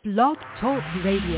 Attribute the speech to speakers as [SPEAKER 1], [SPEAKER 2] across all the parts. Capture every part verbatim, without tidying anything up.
[SPEAKER 1] Blog Talk Radio.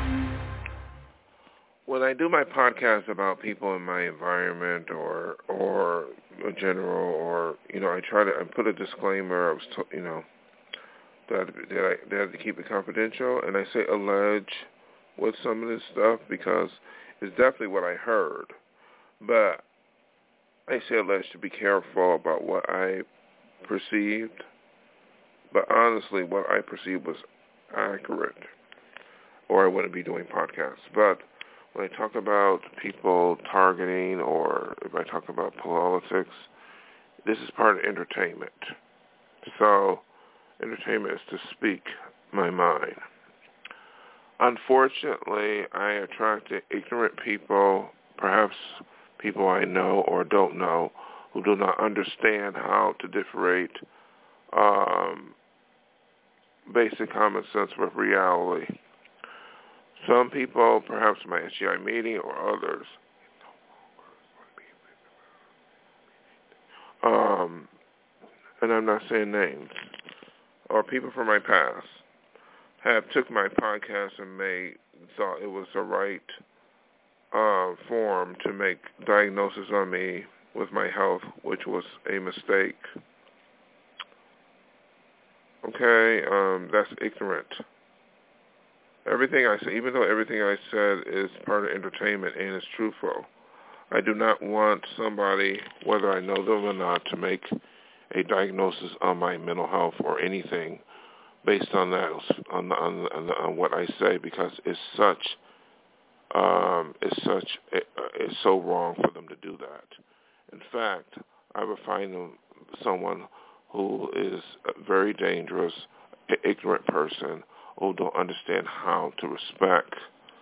[SPEAKER 2] When I do my podcast about people in my environment or or in general, or you know, I try to I put a disclaimer. I was, to, you know, that that I that I have to keep it confidential, and I say allege with some of this stuff because it's definitely what I heard, but I say allege to be careful about what I perceived. But honestly, what I perceived was accurate, or I wouldn't be doing podcasts. But when I talk about people targeting, or if I talk about politics, this is part of entertainment. So entertainment is to speak my mind. Unfortunately, I attract ignorant people, perhaps people I know or don't know, who do not understand how to differentiate um, basic common sense with reality. Some people, perhaps my S G I meeting or others, um, and I'm not saying names, or people from my past, have took my podcast and made thought it was the right uh, form to make diagnosis on me with my health, which was a mistake. Okay, um, that's ignorant. Everything I say, even though everything I said is part of entertainment and is truthful, I do not want somebody, whether I know them or not, to make a diagnosis on my mental health or anything based on that, on, on, on, on what I say, because it's such, um, it's such, it, uh, it's so wrong for them to do that. In fact, I would find them someone who is a very dangerous, ignorant person who don't understand how to respect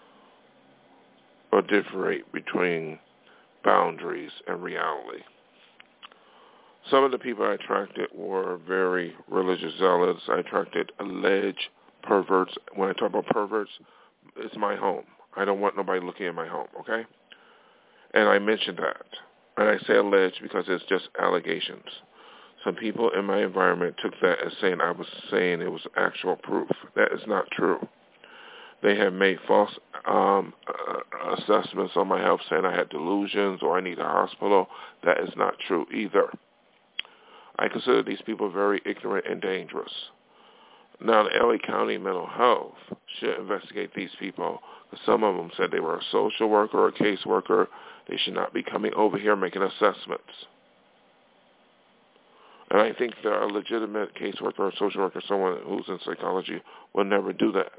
[SPEAKER 2] or differentiate between boundaries and reality. Some of the people I attracted were very religious zealots. I attracted alleged perverts. When I talk about perverts, it's my home. I don't want nobody looking in my home, okay? And I mentioned that. And I say alleged because it's just allegations. Some people in my environment took that as saying I was saying it was actual proof. That is not true. They have made false um, uh, assessments on my health, saying I had delusions or I need a hospital. That is not true either. I consider these people very ignorant and dangerous. Now, the L A County Mental Health should investigate these people. Some of them said they were a social worker or a caseworker. They should not be coming over here making assessments. And I think that a legitimate caseworker or social worker, someone who's in psychology, will never do that.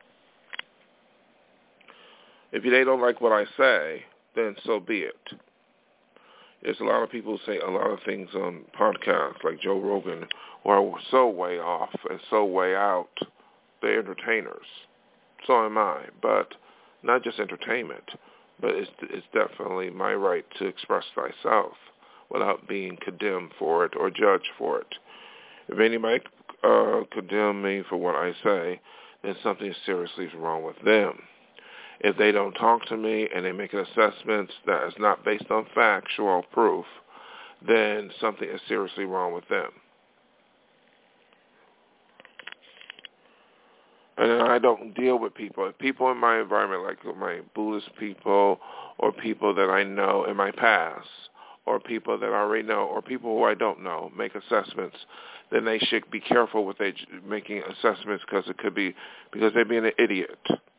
[SPEAKER 2] If they don't like what I say, then so be it. There's a lot of people who say a lot of things on podcasts, like Joe Rogan, who are so way off and so way out. They're entertainers. So am I. But not just entertainment, but it's, it's definitely my right to express thyself without being condemned for it or judged for it. If anybody uh, condemn me for what I say, then something seriously is wrong with them. If they don't talk to me and they make assessments that is not based on factual proof, then something is seriously wrong with them. And then I don't deal with people. If people in my environment, like my Buddhist people or people that I know in my past, or people that I already know, or people who I don't know, make assessments, then they should be careful with they making assessments because it could be because they're being an idiot,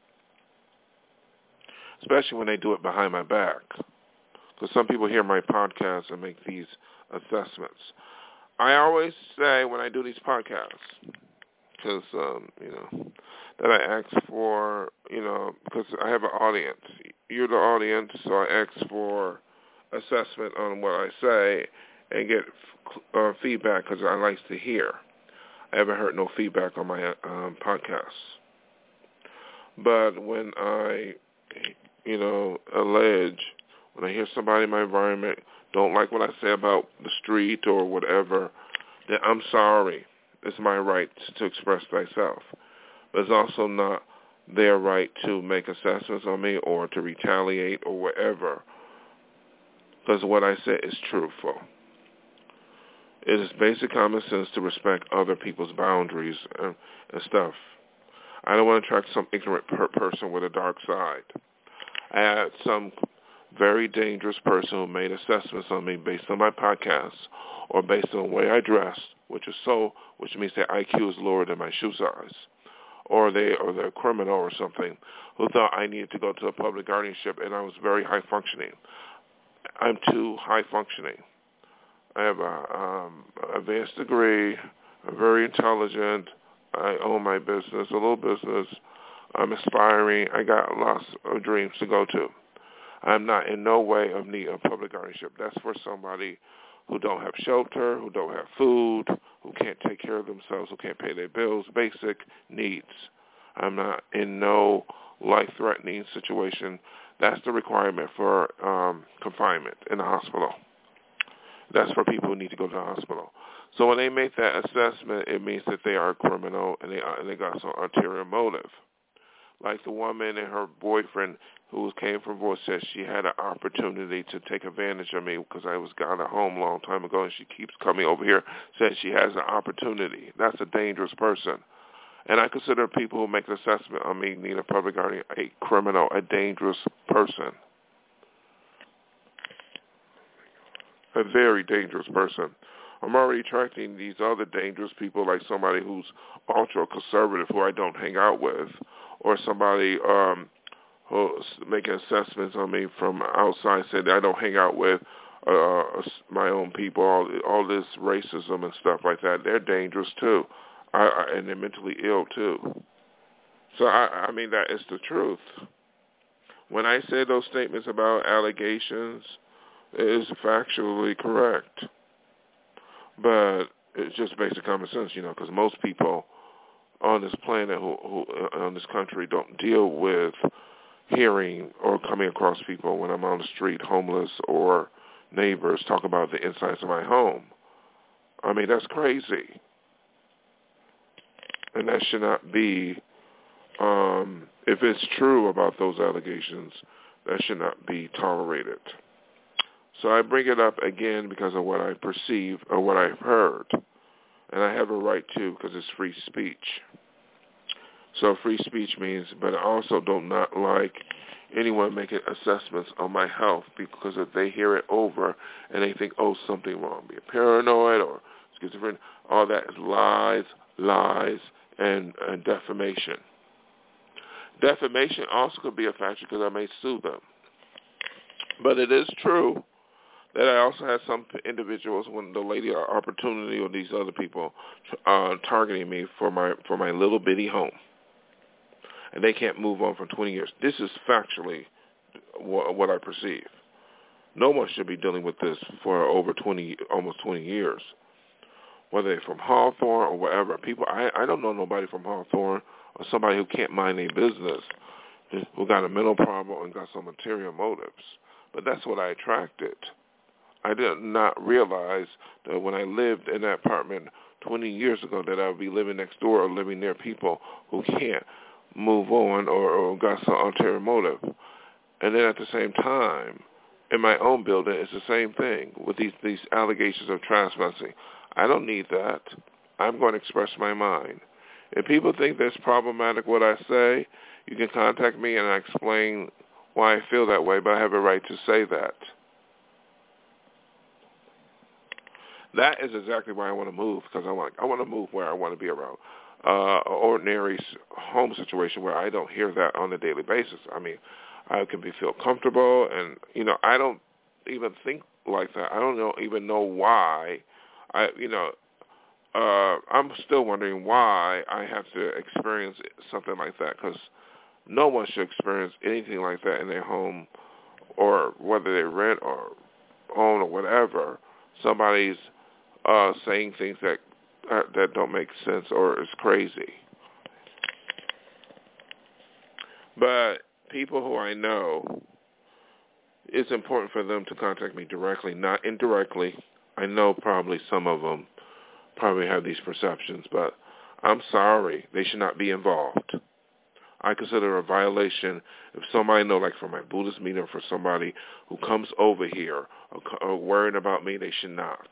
[SPEAKER 2] especially when they do it behind my back. Because some people hear my podcasts and make these assessments. I always say when I do these podcasts, because um, you know, that I ask for, you know, because I have an audience. You're the audience, so I ask for assessment on what I say and get uh, feedback because I like to hear. I haven't heard no feedback on my um, podcasts. But when I, you know, allege, when I hear somebody in my environment don't like what I say about the street or whatever, then I'm sorry. It's my right to express thyself. But it's also not their right to make assessments on me or to retaliate or whatever. Because what I say is truthful. It is basic common sense to respect other people's boundaries and, and stuff. I don't want to attract some ignorant per- person with a dark side. I had some very dangerous person who made assessments on me based on my podcast or based on the way I dress, which is so, which means their I Q is lower than my shoe size, or they or they're a criminal or something, who thought I needed to go to a public guardianship, and I was very high functioning. I'm too high functioning. I have a um, advanced degree. I'm very intelligent. I own my business, a little business. I'm aspiring. I got lots of dreams to go to. I'm not in no way of need of public guardianship. That's for somebody who don't have shelter, who don't have food, who can't take care of themselves, who can't pay their bills, basic needs. I'm not in no life-threatening situation. That's the requirement for um, confinement in the hospital. That's for people who need to go to the hospital. So when they make that assessment, it means that they are a criminal and they, are, and they got some ulterior motive. Like the woman and her boyfriend who came from divorce said she had an opportunity to take advantage of me because I was gone at home a long time ago, and she keeps coming over here, said she has an opportunity. That's a dangerous person. And I consider people who make an assessment on me need a public guardian a criminal, a dangerous person. A very dangerous person. I'm already attracting these other dangerous people, like somebody who's ultra-conservative who I don't hang out with, or somebody um, who's making assessments on me from outside, said I don't hang out with uh, my own people, all, all this racism and stuff like that. They're dangerous, too, I, I, and they're mentally ill, too. So, I, I mean, that is the truth. When I say those statements about allegations, it is factually correct. But it's just basic common sense, you know, because most people on this planet, who, who on this country, don't deal with hearing or coming across people when I'm on the street, homeless, or neighbors talk about the insides of my home. I mean, that's crazy. And that should not be, um, if it's true about those allegations, that should not be tolerated. So I bring it up again because of what I perceive or what I've heard. And I have a right to because it's free speech. So free speech means, but I also do not like anyone making assessments on my health, because if they hear it over and they think, oh, something wrong, be paranoid or schizophrenic, all that is lies, lies, and, and defamation. Defamation also could be a factor because I may sue them. But it is true that I also had some individuals, when the Lady Opportunity or these other people, uh, targeting me for my for my little bitty home, and they can't move on for twenty years. This is factually wh- what I perceive. No one should be dealing with this for over twenty, almost twenty years, whether they're from Hawthorne or wherever. People, I, I don't know nobody from Hawthorne or somebody who can't mind their business, who got a mental problem and got some ulterior motives. But that's what I attracted. I did not realize that when I lived in that apartment twenty years ago that I would be living next door or living near people who can't move on or, or got some ulterior motive. And then at the same time, in my own building, it's the same thing with these, these allegations of trespassing. I don't need that. I'm going to express my mind. If people think that's problematic what I say, you can contact me and I explain why I feel that way, but I have a right to say that. That is exactly why I want to move, because I want I want to move where I want to be around uh, an ordinary home situation where I don't hear that on a daily basis. I mean, I can be feel comfortable, and you know, I don't even think like that. I don't know even know why. I you know, uh, I'm still wondering why I have to experience something like that, because no one should experience anything like that in their home, or whether they rent or own or whatever. Somebody's Uh, saying things that uh, that don't make sense or is crazy. But people who I know, it's important for them to contact me directly, not indirectly. I know probably some of them probably have these perceptions, but I'm sorry, they should not be involved. I consider a violation if somebody know, like for my Buddhist meeting, for somebody who comes over here or, or worrying about me, they should not.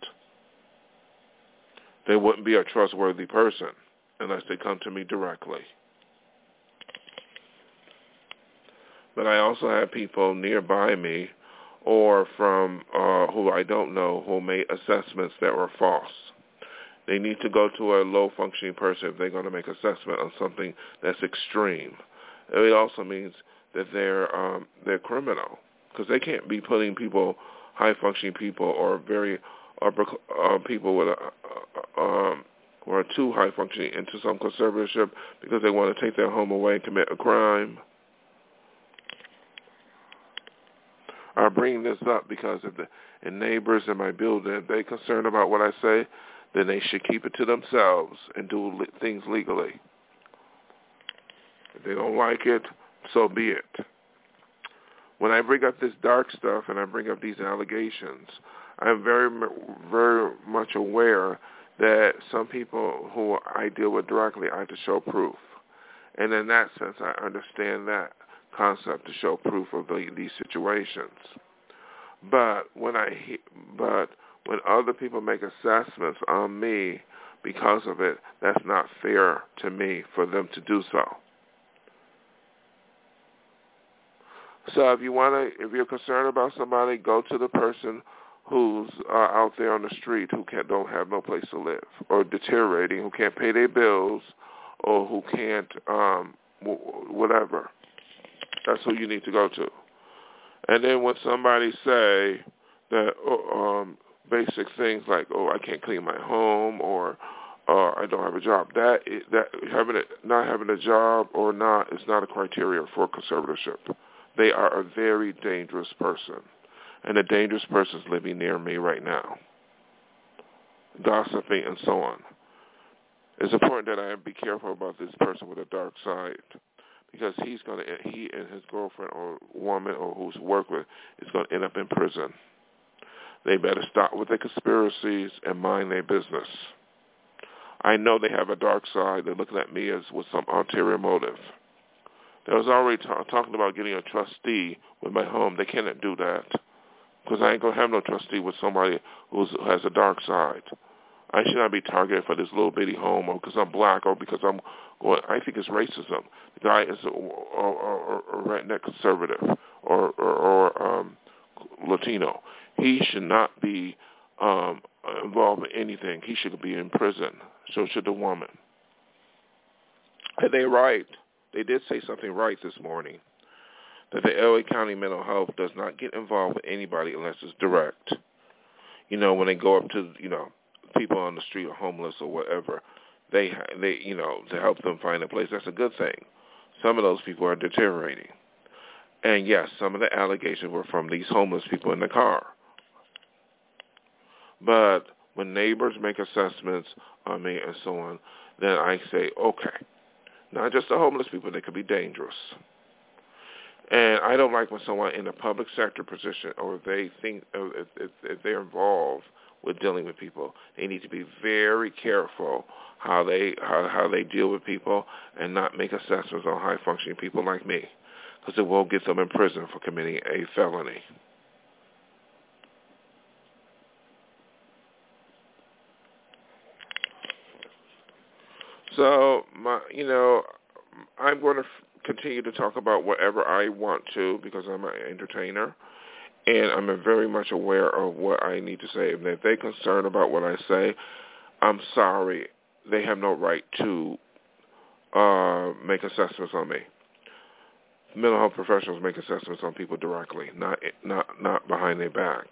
[SPEAKER 2] They wouldn't be a trustworthy person unless they come to me directly. But I also have people nearby me or from uh, who I don't know who made assessments that were false. They need to go to a low-functioning person if they're going to make assessment on something that's extreme. It also means that they're um, they're criminal because they can't be putting people, high-functioning people, or very upper uh, people with a, uh, um, who are too high-functioning into some conservatorship because they want to take their home away and commit a crime. I bring this up because if the if neighbors in my building, if they're concerned about what I say, then they should keep it to themselves and do le- things legally. If they don't like it, so be it. When I bring up this dark stuff and I bring up these allegations, I'm very, very much aware that some people who I deal with directly, I have to show proof. And in that sense, I understand that concept to show proof of the, these situations. But when I, but when other people make assessments on me because of it, that's not fair to me for them to do so. So if you want to, if you're concerned about somebody, go to the person who's uh, out there on the street who can't, don't have no place to live, or deteriorating, who can't pay their bills, or who can't, um, whatever. That's who you need to go to. And then when somebody say that um, basic things like, oh, I can't clean my home, or uh, I don't have a job, that that having it, not having a job or not is not a criteria for conservatorship. They are a very dangerous person, and a dangerous person is living near me right now, gossiping and so on. It's important that I be careful about this person with a dark side, because he's going to, he and his girlfriend or woman or who's work with is going to end up in prison. They better stop with their conspiracies and mind their business. I know they have a dark side. They're looking at me as with some ulterior motive. They was already t- talking about getting a trustee with my home. They cannot do that because I ain't going to have no trustee with somebody who's, who has a dark side. I should not be targeted for this little bitty home, or because I'm black, or because I'm going. I think it's racism. The guy is a, a, a, a redneck conservative or, or, or um, Latino. He should not be um, involved in anything. He should be in prison. So should the woman. And they're right. They did say something right this morning, that the L A County Mental Health does not get involved with anybody unless it's direct. You know, when they go up to, you know, people on the street or homeless or whatever, they, they, you know, to help them find a place, that's a good thing. Some of those people are deteriorating. And yes, some of the allegations were from these homeless people in the car. But when neighbors make assessments on me and so on, then I say, okay, not just the homeless people, they could be dangerous. And I don't like when someone in a public sector position, or if they think, if, if, if they're involved with dealing with people, they need to be very careful how they how, how they deal with people and not make assessments on high-functioning people like me, because it will get them in prison for committing a felony. So, my, you know, I'm going to f- continue to talk about whatever I want to, because I'm an entertainer, and I'm very much aware of what I need to say. And if they're concerned about what I say, I'm sorry. They have no right to uh, make assessments on me. Mental health professionals make assessments on people directly, not not not behind their back.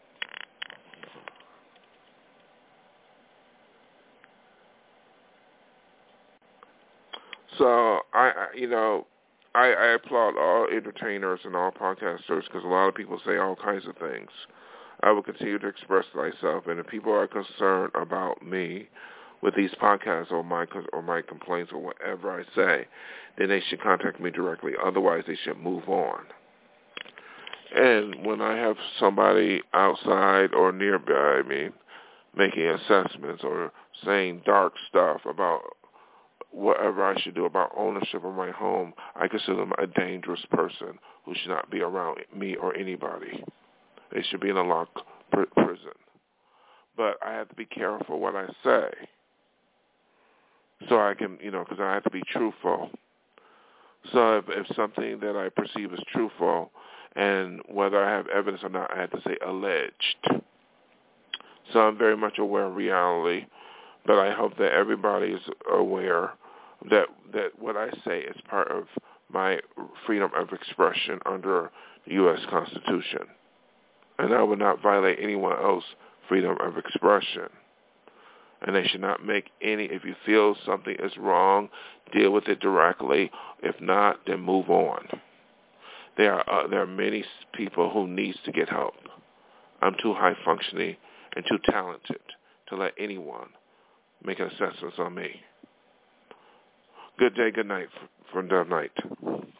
[SPEAKER 2] So I, I you know, I, I applaud all entertainers and all podcasters, because a lot of people say all kinds of things. I will continue to express myself, and if people are concerned about me with these podcasts or my or my complaints or whatever I say, then they should contact me directly. Otherwise, they should move on. And when I have somebody outside or nearby me making assessments or saying dark stuff about whatever I should do about ownership of my home, I consider them a dangerous person who should not be around me or anybody. They should be in a locked pr- prison. But I have to be careful what I say, so I can, you know, because I have to be truthful. So if, if something that I perceive as truthful, and whether I have evidence or not, I have to say alleged. So I'm very much aware of reality, but I hope that everybody is aware that that what I say is part of my freedom of expression under the U S Constitution. And I will not violate anyone else's freedom of expression. And they should not make any, if you feel something is wrong, deal with it directly. If not, then move on. There are, uh, there are many people who need to get help. I'm too high functioning and too talented to let anyone make assessments on me. Good day, good night from Dove Night.